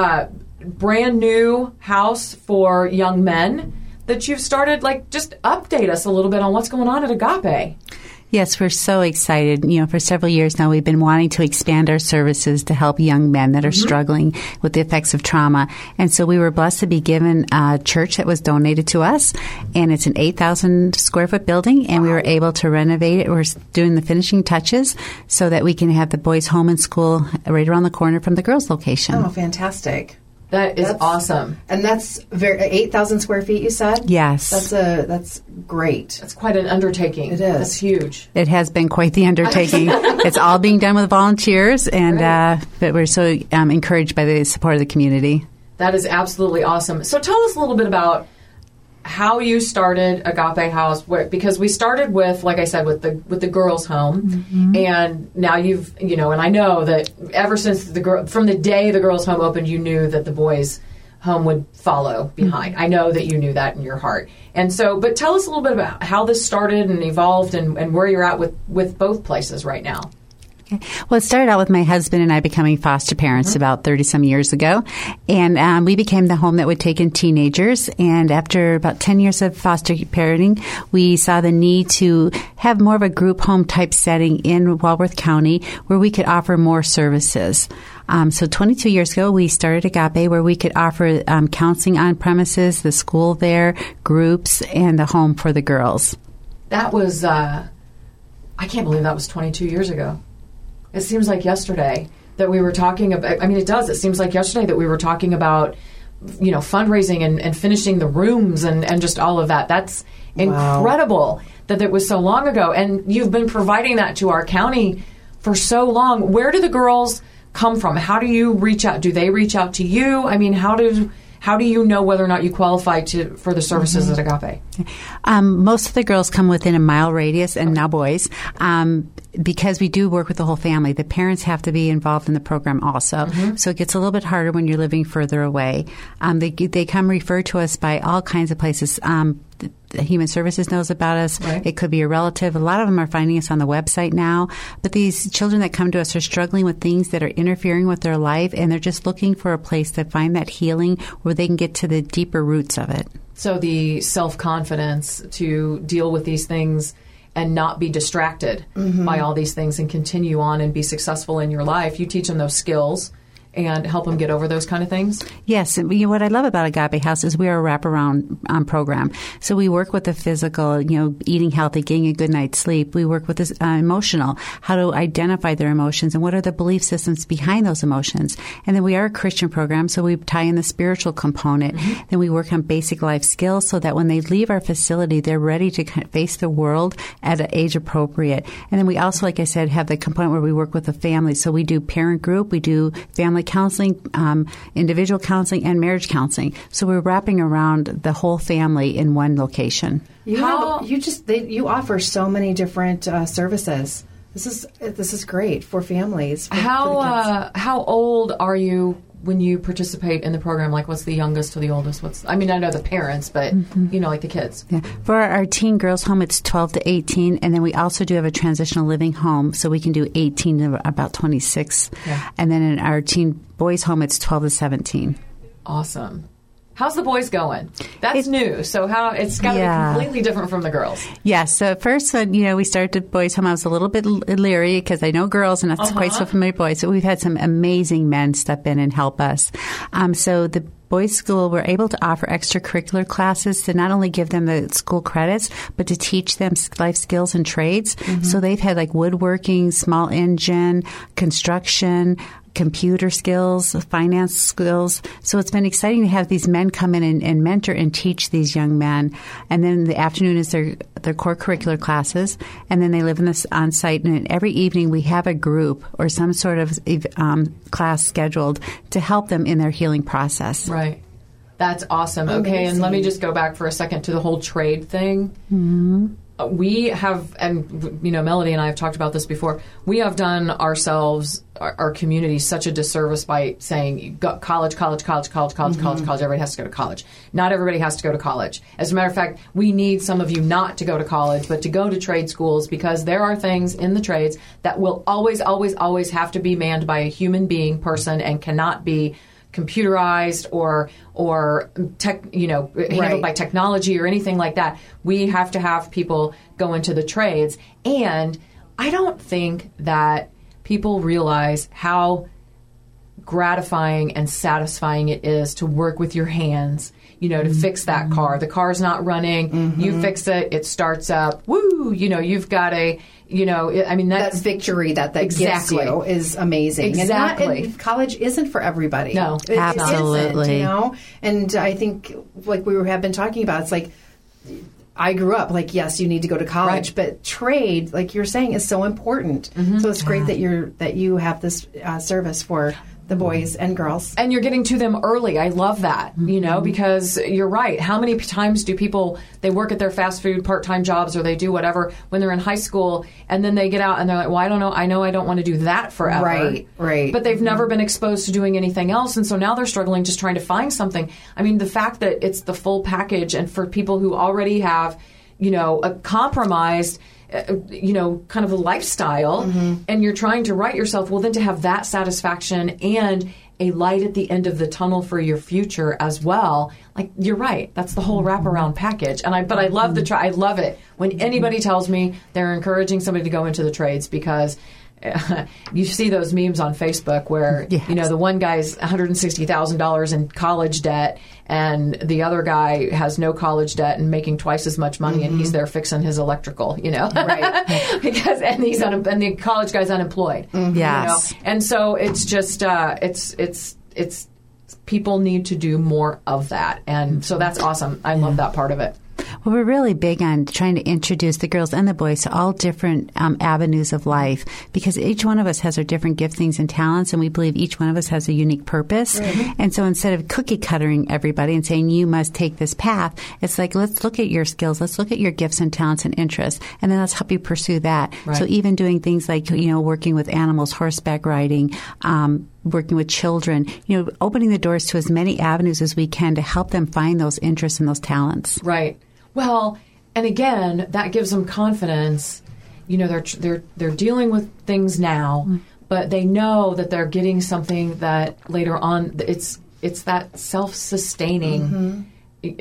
Brand new house for young men that you've started. Just update us a little bit on what's going on at Agape. Yes, we're so excited. For several years now, we've been wanting to expand our services to help young men that are struggling with the effects of trauma. And so we were blessed to be given a church that was donated to us. And it's an 8,000 square foot building. And we were able to renovate it. We're doing the finishing touches so that we can have the boys' home and school right around the corner from the girls' location. Oh, fantastic. That is awesome. And that's 8,000 square feet, you said? Yes. That's great. That's quite an undertaking. It is. That's huge. It has been quite the undertaking. It's all being done with volunteers, and but we're so encouraged by the support of the community. That is absolutely awesome. So tell us a little bit about how you started Agape House, because we started with, like I said, with the girls' home, and now you've, and I know that ever since from the day the girls' home opened, you knew that the boys' home would follow behind. I know that you knew that in your heart. And so, but tell us a little bit about how this started and evolved and where you're at with both places right now. Well, it started out with my husband and I becoming foster parents about 30-some years ago. And we became the home that would take in teenagers. And after about 10 years of foster parenting, we saw the need to have more of a group home type setting in Walworth County where we could offer more services. So 22 years ago, we started Agape where we could offer counseling on premises, the school there, groups, and the home for the girls. That was, I can't believe that was 22 years ago. It seems like yesterday that we were talking about, it does. It seems like yesterday that we were talking about, fundraising and finishing the rooms and just all of that. That's incredible that it was so long ago. And you've been providing that to our county for so long. Where do the girls come from? How do you reach out? Do they reach out to you? How do you know whether or not you qualify for the services at Agape? Most of the girls come within a mile radius, and now boys, because we do work with the whole family. The parents have to be involved in the program also. So it gets a little bit harder when you're living further away. They come referred to us by all kinds of places. The Human Services knows about us. Right. It could be a relative. A lot of them are finding us on the website now. But these children that come to us are struggling with things that are interfering with their life, and they're just looking for a place to find that healing where they can get to the deeper roots of it. So the self-confidence to deal with these things and not be distracted by all these things and continue on and be successful in your life. You teach them those skills and help them get over those kind of things? Yes. What I love about Agape House is we are a wraparound program. So we work with the physical, eating healthy, getting a good night's sleep. We work with this emotional, how to identify their emotions and what are the belief systems behind those emotions. And then we are a Christian program, so we tie in the spiritual component. Then we work on basic life skills so that when they leave our facility, they're ready to face the world at an age appropriate. And then we also, like I said, have the component where we work with the family. So we do parent group, we do family counseling, individual counseling, and marriage counseling. So we're wrapping around the whole family in one location. You offer so many different services. This is great for families. How old are you when you participate in the program? Like, what's the youngest to the oldest? I know the parents, but, like the kids. Yeah. For our teen girls home, it's 12 to 18, and then we also do have a transitional living home, so we can do 18 to about 26. Yeah. And then in our teen boys home, it's 12 to 17. Awesome. How's the boys going? That's new. So it's got to be completely different from the girls. Yes. So at first, when we started boys' home, I was a little bit leery because I know girls and not quite so familiar with boys. So we've had some amazing men step in and help us. So the boys' school, we're able to offer extracurricular classes to not only give them the school credits, but to teach them life skills and trades. So they've had like woodworking, small engine, construction, computer skills, finance skills. So it's been exciting to have these men come in and mentor and teach these young men. And then the afternoon is their core curricular classes. And then they live in this on site. And every evening we have a group or some sort of class scheduled to help them in their healing process. Right. That's awesome. Okay, and let me just go back for a second to the whole trade thing. Mm-hmm. We have, and Melody and I have talked about this before, we have done ourselves, our community, such a disservice by saying college, everybody has to go to college. Not everybody has to go to college. As a matter of fact, we need some of you not to go to college, but to go to trade schools, because there are things in the trades that will always, always, always have to be manned by a human being person and cannot be computerized or handled by technology or anything like that. We have to have people go into the trades. And I don't think that people realize how gratifying and satisfying it is to work with your hands, to fix that car. The car's not running. You fix it. It starts up. Woo! You've got that victory that gives you is amazing. Exactly. And college isn't for everybody. No, absolutely. It isn't, And I think, like we have been talking about, it's like, I grew up like, yes, you need to go to college, but trade, like you're saying, is so important. So it's great that you have this service for the boys and girls. And you're getting to them early. I love that, because you're right. How many times do people, they work at their fast food part-time jobs or they do whatever when they're in high school, and then they get out and they're like, well, I don't know. I know I don't want to do that forever. Right. But they've never been exposed to doing anything else. And so now they're struggling just trying to find something. I mean, the fact that it's the full package, and for people who already have, a compromised kind of a lifestyle, and you're trying to right yourself, well, then to have that satisfaction and a light at the end of the tunnel for your future as well. Like, you're right. That's the whole wraparound package. But I love I love it when anybody tells me they're encouraging somebody to go into the trades, because you see those memes on Facebook where, the one guy's $160,000 in college debt and the other guy has no college debt and making twice as much money, and he's there fixing his electrical, Right. because, and the college guy's unemployed. Yes. And so it's just, it's people need to do more of that. And so that's awesome. I love that part of it. Well, we're really big on trying to introduce the girls and the boys to all different avenues of life, because each one of us has our different giftings and talents, and we believe each one of us has a unique purpose. And so instead of cookie cuttering everybody and saying you must take this path, it's like, let's look at your skills, let's look at your gifts and talents and interests, and then let's help you pursue that. Right. So even doing things like, working with animals, horseback riding, working with children, opening the doors to as many avenues as we can to help them find those interests and those talents. Right. Well, and again, that gives them confidence. They're dealing with things now, but they know that they're getting something that later on, it's that self-sustaining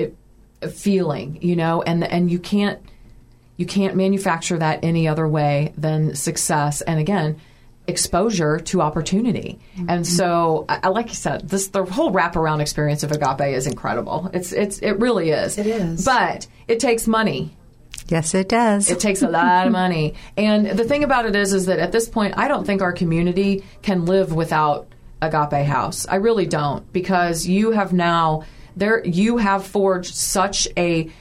feeling, and you can't manufacture that any other way than success. And again, exposure to opportunity. And so, like you said, the whole wraparound experience of Agape is incredible. It really is. It is. But it takes money. Yes, it does. It takes a lot of money. And the thing about it is that at this point, I don't think our community can live without Agape House. I really don't, because you have forged such a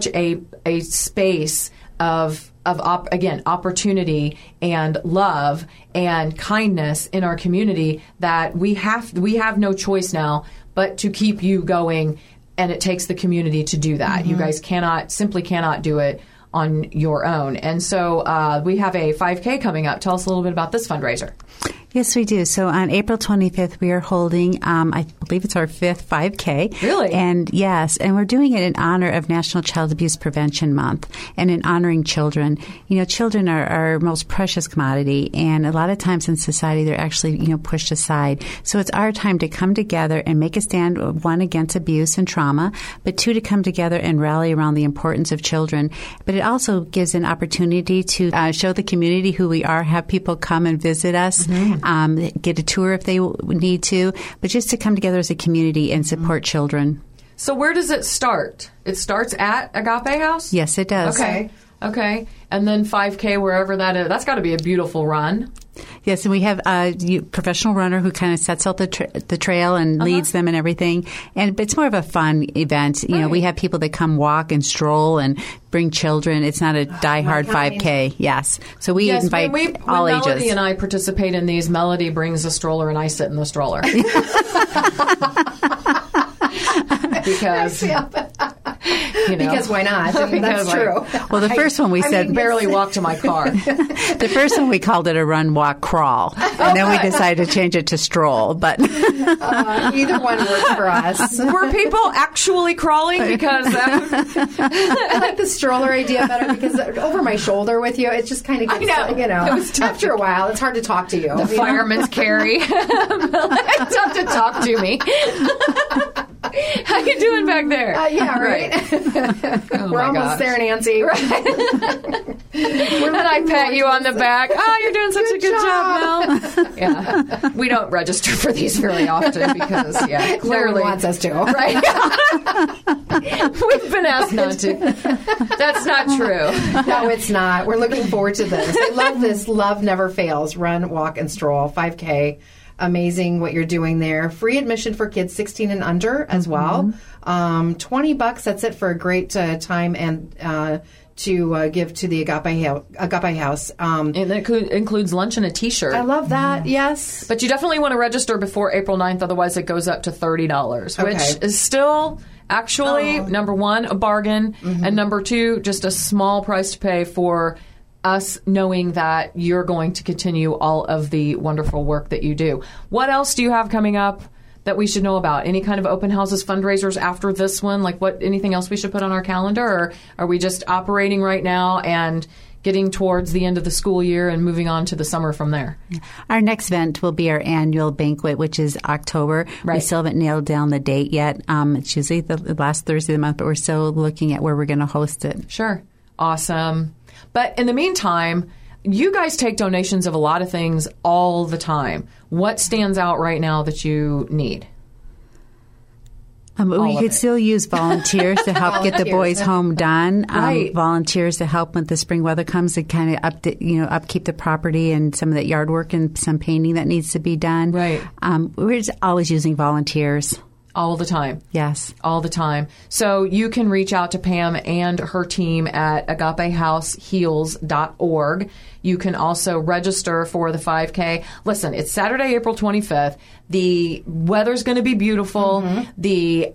space of opportunity and love and kindness in our community that we have no choice now but to keep you going, and it takes the community to do that. You guys simply cannot do it on your own. And so we have a 5K coming up. Tell us a little bit about this fundraiser. Yes, we do. So on April 25th, we are holding, I believe it's our 5th 5K. Really? And yes, and we're doing it in honor of National Child Abuse Prevention Month and in honoring children. You know, children are our most precious commodity, and a lot of times in society they're actually, pushed aside. So it's our time to come together and make a stand, one, against abuse and trauma, but two, to come together and rally around the importance of children. But it also gives an opportunity to show the community who we are, have people come and visit us. Get a tour if they need to, but just to come together as a community and support children. So where does it start? It starts at Agape House? Yes, it does. Okay. And then 5K, wherever that is. That's got to be a beautiful run. Yes, and we have a professional runner who kind of sets out the trail and leads them and everything. But it's more of a fun event. You know, we have people that come walk and stroll and bring children. It's not a die-hard 5K. Yes. So we invite all when ages. Melody and I participate in these, Melody brings a stroller and I sit in the stroller. Because... Because why not? That's true. Well, the first one we said... I can barely walk to my car. The first one we called it a run, walk, crawl. And then we decided to change it to stroll. But either one works for us. Were people actually crawling? Because I like the stroller idea better because over my shoulder with you, it just kind of gets, after a while, it's hard to talk to you. The fireman's carry. It's tough to talk to me. How you doing back there? Yeah, right. We're almost there, Nancy. Right. Then I pat you on the back. Oh, you're doing such a good job, Mel. Yeah. We don't register for these very often because, clearly. No one wants us to. Right. We've been asked not to. That's not true. No, it's not. We're looking forward to this. I love this. Love never fails. Run, walk, and stroll. 5K. Amazing what you're doing there. Free admission for kids 16 and under as well. $20. That's it for a great time and to give to the Agape House. And that includes lunch and a T-shirt. I love that. Yes. But you definitely want to register before April 9th. Otherwise, it goes up to $30, which is still actually, number one, a bargain. And number two, just a small price to pay for us knowing that you're going to continue all of the wonderful work that you do. What else do you have coming up that we should know about? Any kind of open houses, fundraisers after this one? Like anything else we should put on our calendar? Or are we just operating right now and getting towards the end of the school year and moving on to the summer from there? Our next event will be our annual banquet, which is October. Right. We still haven't nailed down the date yet. It's usually the last Thursday of the month, but we're still looking at where we're going to host it. Sure. Awesome. But in the meantime, you guys take donations of a lot of things all the time. What stands out right now that you need? We could still use volunteers to help get the boys' home done. Right. Volunteers to help when the spring weather comes to kind of upkeep the property and some of that yard work and some painting that needs to be done. Right. We're just always using volunteers. All the time. Yes. All the time. So you can reach out to Pam and her team at agapehouseheals.org. You can also register for the 5K. Listen, it's Saturday, April 25th. The weather's going to be beautiful. The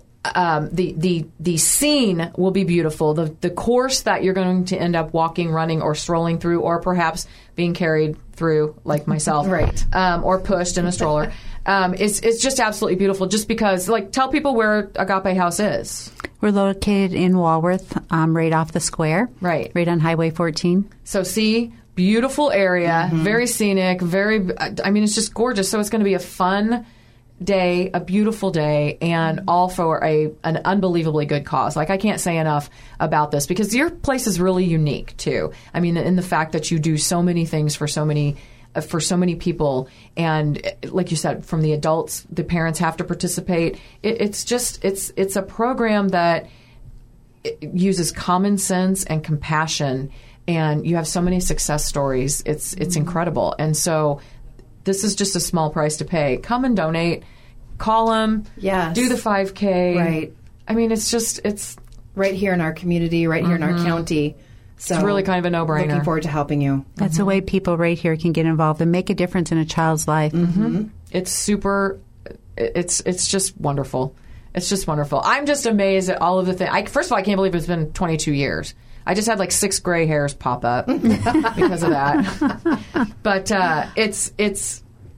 scene will be beautiful. The course that you're going to end up walking, running, or strolling through, or perhaps being carried through, like myself, right, or pushed in a stroller. It's just absolutely beautiful. Just because, tell people where Agape House is. We're located in Walworth, right off the square, right on Highway 14. So, beautiful area, very scenic, it's just gorgeous. So it's going to be a fun day, a beautiful day, and all for an unbelievably good cause. I can't say enough about this because your place is really unique too. I mean, in the fact that you do so many things for so many people, and like you said, from the adults, the parents have to participate. It's a program that uses common sense and compassion, and you have so many success stories. It's incredible, and so this is just a small price to pay. Come and donate. Call them. Yes. Do the 5K. Right. I mean, it's right here in our community, right here in our county. So it's really kind of a no-brainer. Looking forward to helping you. That's a way people right here can get involved and make a difference in a child's life. It's super. It's just wonderful. It's just wonderful. I'm just amazed at all of the things. First of all, I can't believe it's been 22 years. I just had 6 gray hairs pop up because of that. But it's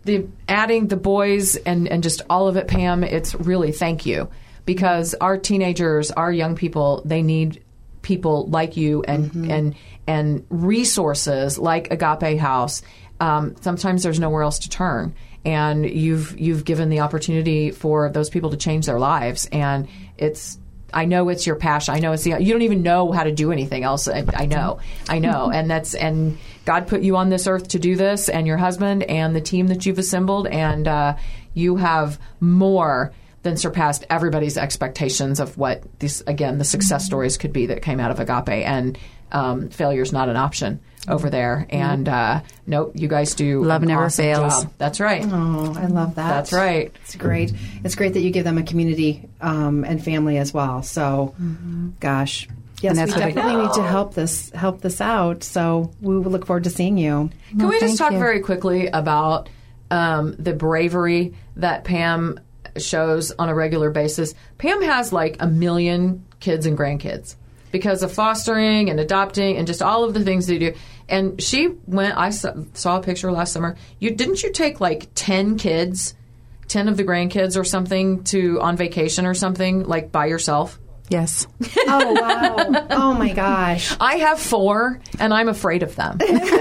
adding the boys and just all of it, Pam, it's really thank you. Because our teenagers, our young people, they need people like you and resources like Agape House. Sometimes there's nowhere else to turn, and you've given the opportunity for those people to change their lives. And I know it's your passion. I know you don't even know how to do anything else. I know, and God put you on this earth to do this, and your husband and the team that you've assembled, and you have more than surpassed everybody's expectations of what the success stories could be that came out of Agape. And failure's not an option over there. And nope, you guys do love an never awesome fails. job. That's right. Oh, I love that. That's right. It's great. It's great that you give them a community and family as well. So, gosh. Yes, And that's we what definitely need to help this out. So we will look forward to seeing you. Can we just thank talk you. very quickly about the bravery that Pam shows on a regular basis? Pam has like 1 million kids and grandkids because of fostering and adopting and just all of the things they do. And she went, I saw a picture last summer. Didn't you take like 10 of the grandkids or something on vacation or something, like by yourself? Yes. Oh, wow. Oh, my gosh. I have 4, and I'm afraid of them.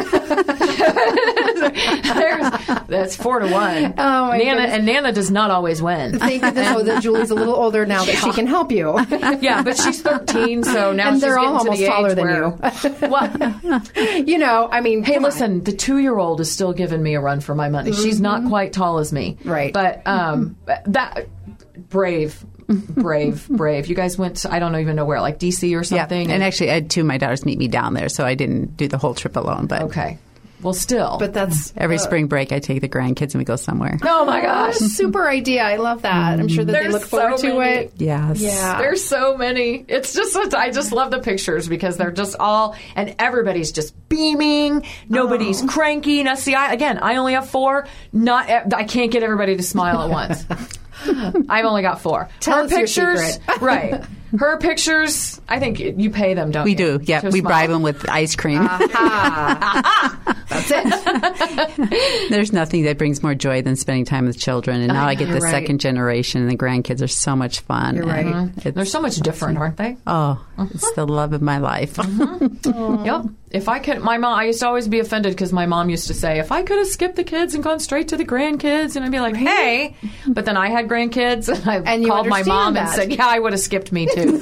That's 4 to 1. Oh, my Nana, goodness. and Nana does not always win. Thank goodness that Julie's a little older now that she can help you. Yeah, but she's 13, so now And she's they're getting all to almost the age taller than where, you. Well, I mean, hey, come on. listen, the 2-year-old is still giving me a run for my money. She's not quite tall as me, Right. But that brave. You guys went to, I don't even know where, like DC or something. Yeah. And actually, I had 2 of my daughters meet me down there, so I didn't do the whole trip alone. But okay, well, still, But that's every spring break, I take the grandkids and we go somewhere. oh my gosh, super idea. I love that. I'm sure that they There's look forward so to many. it. Yes. Yeah. There's so many. It's just I just love the pictures because they're just all, and everybody's just beaming. Nobody's cranky. Now, see, I only have 4. I can't get everybody to smile at once. I've only got 4. Tell Her us your pictures, secret. Her pictures, I think you pay them, don't We you? do. Yeah. to We smile? bribe them with ice cream. That's it. There's nothing that brings more joy than spending time with children. And now I get you're the right. second generation, and the grandkids are so much fun. You're right. And They're so much different, aren't they? Oh, it's the love of my life. Yep. If I could, I used to always be offended because my mom used to say, if I could have skipped the kids and gone straight to the grandkids, and I'd be like, hey. But then I had grandkids, and I And you called my mom and understand said, yeah, I would have skipped me too.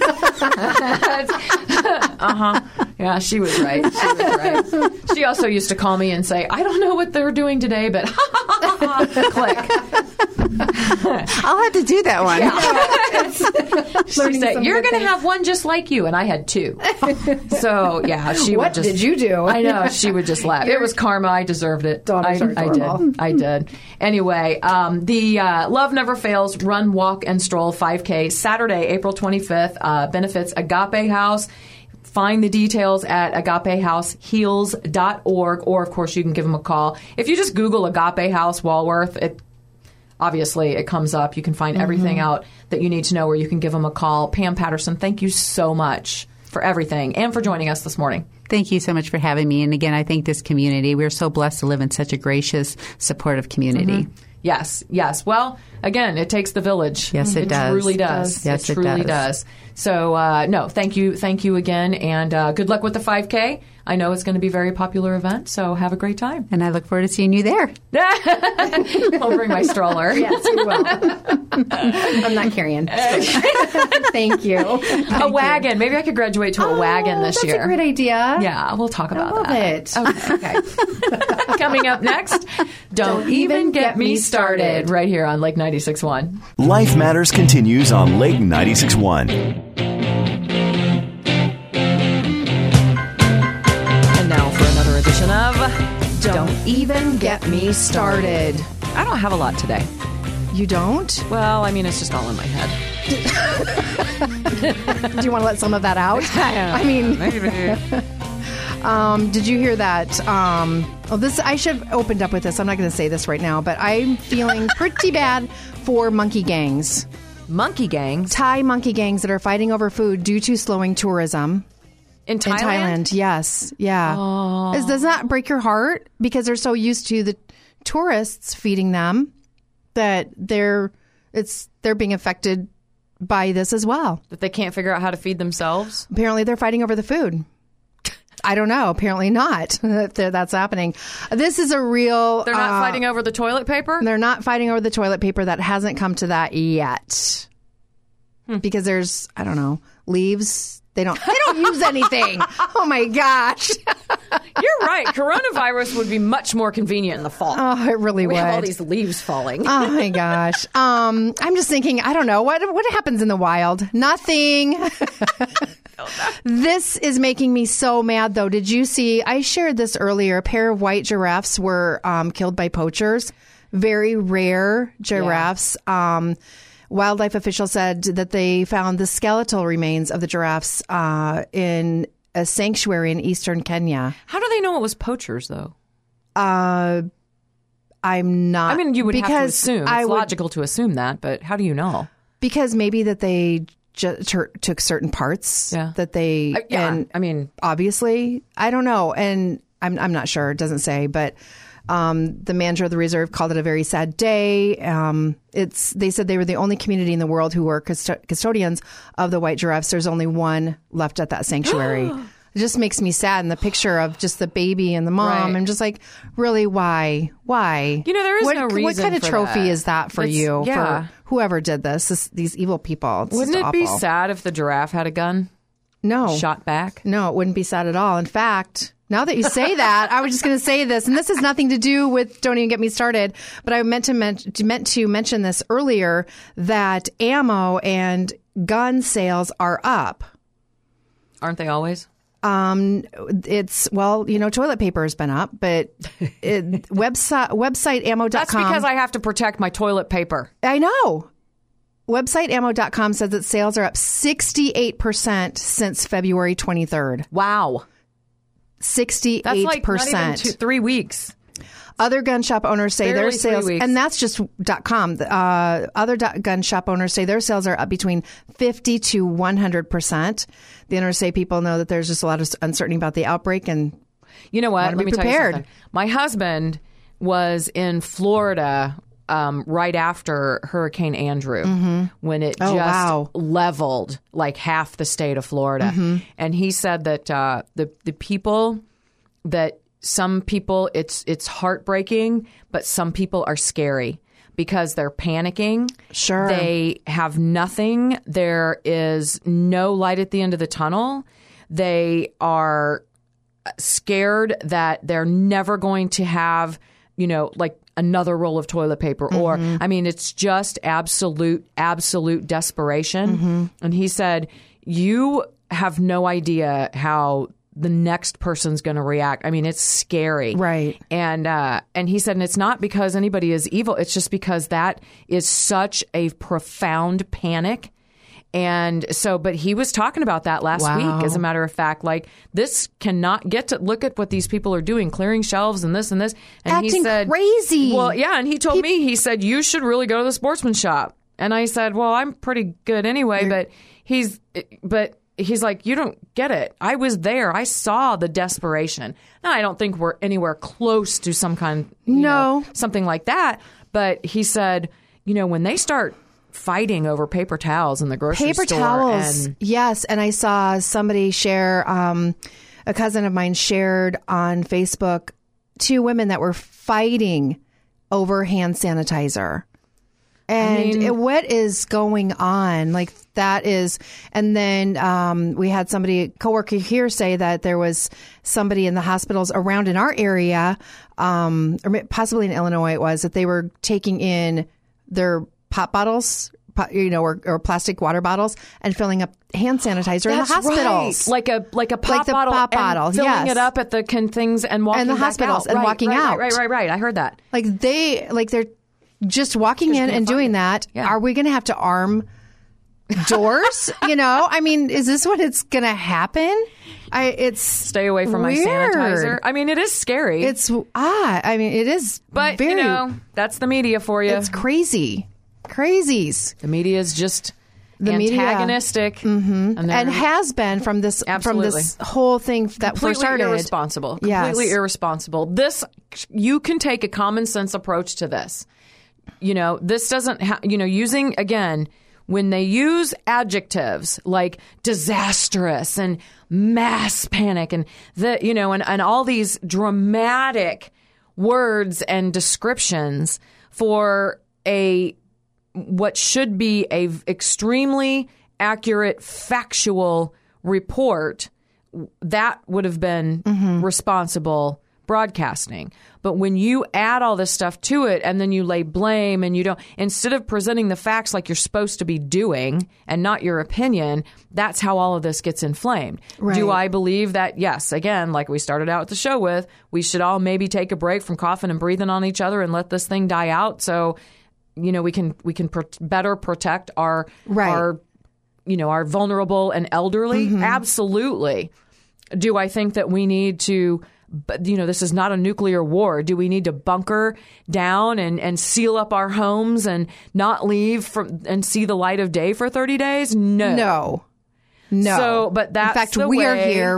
Yeah, she was right. She also used to call me and say, I don't know what they're doing today, but click. I'll have to do that one. She said, you're going to have one just like you, and I had 2. So, yeah, she What would just... did you do? I know, she would just laugh. It was karma. I deserved it. Daughters are adorable. I did. Anyway, the Love Never Fails Run, Walk, and Stroll 5K, Saturday, April 25th, benefits Agape House. Find the details at agapehouseheals.org, or, of course, you can give them a call. If you just Google Agape House Walworth, obviously it comes up. You can find everything out that you need to know, or you can give them a call. Pam Patterson, thank you so much for everything and for joining us this morning. Thank you so much for having me. And again, I thank this community. We're so blessed to live in such a gracious, supportive community. Yes. Well, again, it takes the village. Yes, it does. It truly does. Yes, it truly does. So, no, thank you again, and good luck with the 5K. I know it's going to be a very popular event, so have a great time. And I look forward to seeing you there. I'll bring my stroller. Yes, you will. I'm not carrying. Thank you. A wagon. Maybe I could graduate to a wagon this that's year. That's a great idea. Yeah, we'll talk about love that. it. Okay. Coming up next, Don't Even Get Me Started, right here on Lake 96.1. Life Matters continues on Lake 96.1. And now for another edition of Don't even get me started. I don't have a lot today. You don't? Well, I mean, it's just all in my head. Do you want to let some of that out? I mean, did you hear that? I should have opened up with this. I'm not going to say this right now, but I'm feeling pretty bad for monkey gangs. Monkey gangs? Thai monkey gangs that are fighting over food due to slowing tourism. In Thailand? In Thailand, yes. Yeah. Does that break your heart? Because they're so used to the tourists feeding them, that they're being affected by this as well. That they can't figure out how to feed themselves? Apparently they're fighting over the food. I don't know. Apparently not. That's happening. This is a real... They're not fighting over the toilet paper? They're not fighting over the toilet paper. That hasn't come to that yet. Because there's, I don't know, leaves. They don't use anything. Oh my gosh. You're right. Coronavirus would be much more convenient in the fall. Oh, it really would. We have all these leaves falling. Oh my gosh. I'm just thinking, I don't know, what happens in the wild? Nothing. This is making me so mad, though. Did you see? I shared this earlier. A pair of white giraffes were killed by poachers. Very rare giraffes. Yeah. Wildlife officials said that they found the skeletal remains of the giraffes in a sanctuary in eastern Kenya. How do they know it was poachers, though? I'm not. I mean, you would have to assume. It's logical to assume that, but how do you know? Because maybe that they took certain parts that they. And I mean, obviously, I don't know, and I'm not sure. It doesn't say, but the manager of the reserve called it a very sad day. They said they were the only community in the world who were custodians of the white giraffes. There's only one left at that sanctuary. It just makes me sad. And the picture of just the baby and the mom, Right. I'm just like, really, why? Why? There is no reason. What kind of for trophy that. is that for you? Yeah. For whoever did this, these evil people. It's Wouldn't just it be awful. sad if the giraffe had a gun? No. Shot back? No, it wouldn't be sad at all. In fact, now that you say that, I was just going to say this, and this has nothing to do with, don't even get me started, but I meant to mention this earlier, that ammo and gun sales are up. Aren't they always? It's, toilet paper has been up, but website ammo.com. That's because I have to protect my toilet paper. I know. Website ammo.com says that sales are up 68% since February 23rd. Wow. 68%. That's like not even 3 weeks. Other gun shop owners say Barely their 3 sales, weeks. and that's just .com. Other gun shop owners say their sales are up between 50 to 100%. The owners say people know that there's just a lot of uncertainty about the outbreak, and you know what? want to Let be me tell you prepared. something. My husband was in Florida right after Hurricane Andrew when it leveled like half the state of Florida. And he said that the people that some people it's heartbreaking, but some people are scary because they're panicking. Sure. They have nothing. There is no light at the end of the tunnel. They are scared that they're never going to have, like another roll of toilet paper or, I mean, it's just absolute desperation. And he said, you have no idea how the next person's going to react. I mean, it's scary. Right. And he said, and it's not because anybody is evil. It's just because that is such a profound panic. And so, but he was talking about that last week, as a matter of fact, like this cannot get to look at what these people are doing, clearing shelves and this and this. And acting he said, crazy. Well, yeah. And he told me, he said, you should really go to the sportsman shop. And I said, well, I'm pretty good anyway, but he's like, you don't get it. I was there. I saw the desperation. Now, I don't think we're anywhere close to some kind, something like that. But he said, when they start fighting over paper towels in the grocery store. Paper towels, yes. And I saw somebody share, a cousin of mine shared on Facebook 2 women that were fighting over hand sanitizer. And what is going on? Like that is, and then we had a coworker here say that there was somebody in the hospitals around in our area, or possibly in Illinois, it was that they were taking in their pop bottles, or plastic water bottles, and filling up hand sanitizer in the hospitals, right. like a pop bottle, and filling it up at the things and walking in the back hospitals out. and walking out. Right. I heard that. They're just walking in and doing that. Yeah. Are we going to have to arm doors? I mean, is this what it's going to happen? Stay away from weird. my sanitizer. I mean, it is scary. It's I mean, it is, but very, that's the media for you. It's crazy. Crazies. The media is just media. antagonistic, and has been from this whole thing that first started. Irresponsible. Yes. Completely irresponsible. This, you can take a common sense approach to this. This doesn't using, again, when they use adjectives like disastrous and mass panic and and all these dramatic words and descriptions for what should be a extremely accurate, factual report, that would have been responsible broadcasting. But when you add all this stuff to it and then you lay blame and instead of presenting the facts like you're supposed to be doing and not your opinion, that's how all of this gets inflamed. Right. Do I believe that? Yes. Again, like we started out the show with, we should all maybe take a break from coughing and breathing on each other and let this thing die out. So, we can better protect our vulnerable and elderly. Absolutely. Do I think that we need to, this is not a nuclear war. Do we need to bunker down and seal up our homes and not leave and see the light of day for 30 days? No. So, but that's in fact, the we way. are here.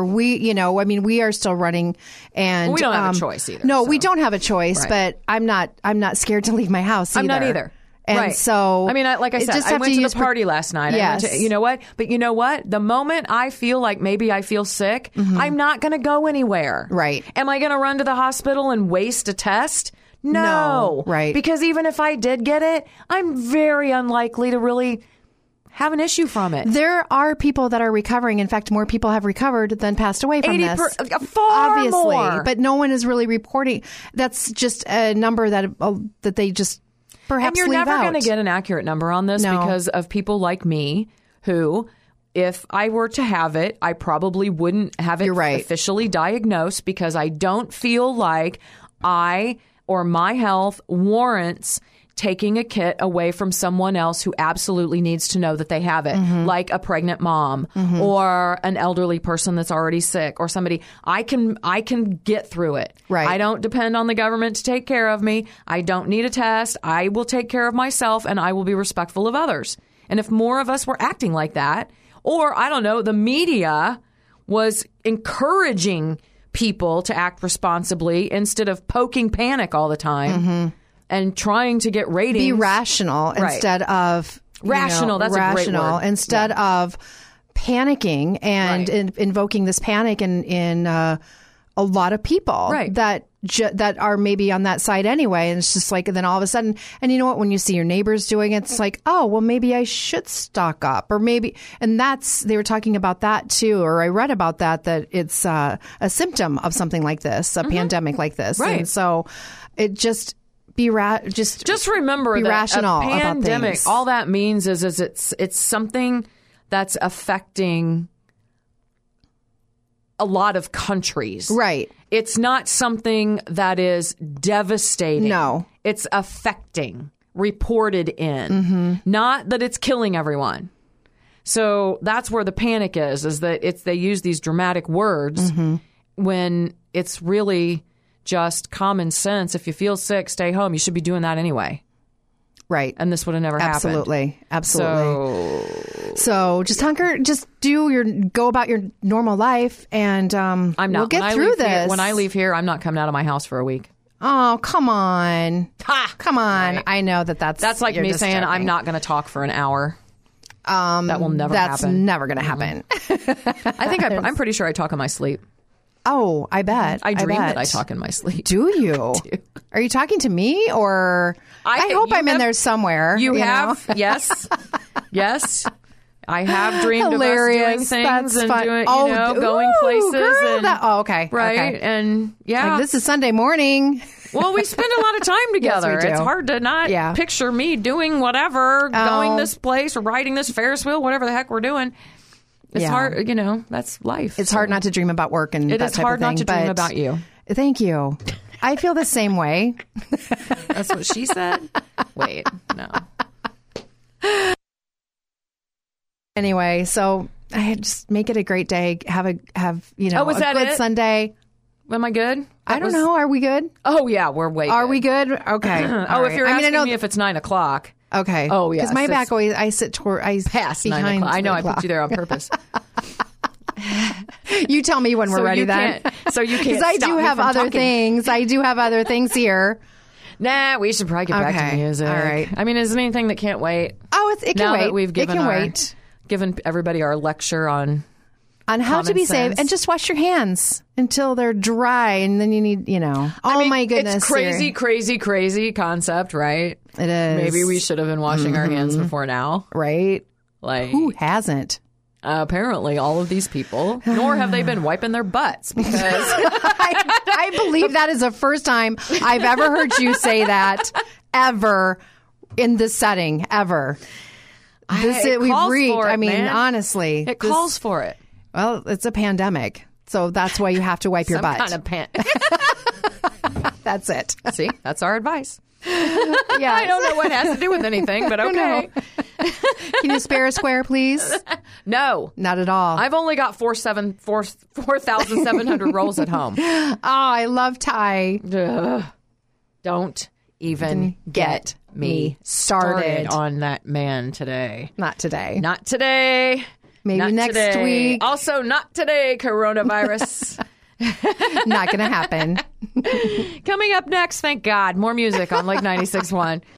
We are still running, and we don't have a choice either. No, so. we don't have a choice. Right. But I'm not scared to leave my house either. I'm not either. And right. so, like I said, I went to the party last night. Yes. You know what? But you know what? The moment I feel like maybe I feel sick, I'm not going to go anywhere. Right. Am I going to run to the hospital and waste a test? No. Right. Because even if I did get it, I'm very unlikely to really have an issue from it. There are people that are recovering. In fact, more people have recovered than passed away from this. Far obviously, more. But no one is really reporting. That's just a number that they just perhaps and you're leave never out. going to get an accurate number on this because of people like me who, if I were to have it, I probably wouldn't have it officially diagnosed because I don't feel like I or my health warrants taking a kit away from someone else who absolutely needs to know that they have it, like a pregnant mom or an elderly person that's already sick or somebody. I can get through it. Right. I don't depend on the government to take care of me. I don't need a test. I will take care of myself and I will be respectful of others. And if more of us were acting like that, or I don't know, the media was encouraging people to act responsibly instead of poking panic all the time. And trying to get ratings. Be rational instead of... Rational, that's a great word. Instead of panicking and invoking this panic in a lot of people that are maybe on that side anyway. And it's just like, and then all of a sudden, and you know what, when you see your neighbors doing it, it's like, oh, well, maybe I should stock up. Or maybe, and they were talking about that too, or I read about that it's a symptom of something like this, a pandemic like this. Right. And so it just... Just remember be that rational a pandemic, about things. all that means is it's something that's affecting a lot of countries. Right. It's not something that is devastating. No. It's affecting, reported in. Not that it's killing everyone. So that's where the panic is that they use these dramatic words when it's really just common sense. If you feel sick, stay home. You should be doing that anyway. Right. And this would have never happened. Absolutely. So just go about your normal life and I'm not. we'll get through this. When I leave here, I'm not coming out of my house for a week. Oh, come on. Come on. Right. I know that's like me saying I'm not going to talk for an hour. That will never happen. That's never going to happen. I think I'm pretty sure I talk in my sleep. Oh, I bet. I dream that I talk in my sleep. Do you? Are you talking to me or I hope I'm in there somewhere. You have? Know? Yes. Yes. I have dreamed Hilarious. of us doing things That's and fun. doing, going places. Girl, and, okay. Right. Okay. And yeah. Like, this is Sunday morning. Well, we spend a lot of time together. Yes, we do. It's hard to not picture me doing whatever, going this place or riding this Ferris wheel, whatever the heck we're doing. It's hard, that's life. It's hard not to dream about work and that type of thing. It is hard not to dream about you. Thank you. I feel the same way. That's what she said? Wait, no. Anyway, so I just make it a great day. Have a was that good it? Sunday. Am I good? I don't know. Are we good? Oh, yeah, we're way Are good. we good? Okay. If you're asking me if it's 9 o'clock. Okay. Oh, yes. Because my It's back always, I sit past 9 behind o'clock. I know. I 3 put you there on purpose. You tell me when we're So ready you then. So you can't. Because I stop do me have from other talking. things. I do have other things here. Nah, we should probably get back Okay. to music. All right. I mean, is there anything that can't wait? Oh, it can Now wait. that we've given it can our, wait. given everybody our lecture on how to be common safe, sense. and just wash your hands until they're dry, and then you need, Oh I mean, my goodness, it's crazy, Siri. crazy, crazy concept, right? It is. Maybe we should have been washing our hands before now. right? Like, Who hasn't? apparently, all of these people, nor have they been wiping their butts because I believe that is the first time I've ever heard you say that ever in this setting ever. It We've calls reached. for it, I mean, man. honestly, it calls for it. Well, it's a pandemic, so that's why you have to wipe your Some butt. kind of That's it. See, that's our advice. Yeah, I don't know what it has to do with anything, but okay. Can you spare a square, please? No, Not at all. I've only got 4,700 rolls at home. Oh, I love Thai. Ugh. Don't even get me started on that man today. Not today. Not today. Maybe Not next today. week. Also, not today, coronavirus. Not going to happen. Coming up next, thank God, more music on Lake 96.1.